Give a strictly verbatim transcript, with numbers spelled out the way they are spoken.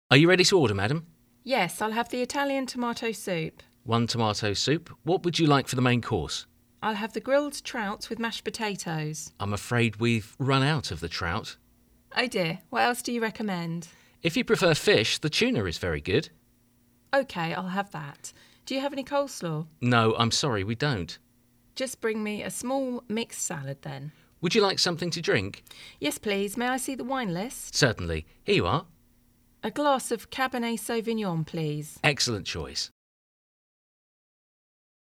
Are you ready to order, madam? Yes, I'll have the Italian tomato soup. One tomato soup. What would you like for the main course? I'll have the grilled trout with mashed potatoes. I'm afraid we've run out of the trout. Oh dear, what else do you recommend? If you prefer fish, the tuna is very good. OK, I'll have that. Do you have any coleslaw? No, I'm sorry, we don't. Just bring me a small mixed salad then. Would you like something to drink? Yes, please. May I see the wine list? Certainly. Here you are. A glass of Cabernet Sauvignon, please. Excellent choice.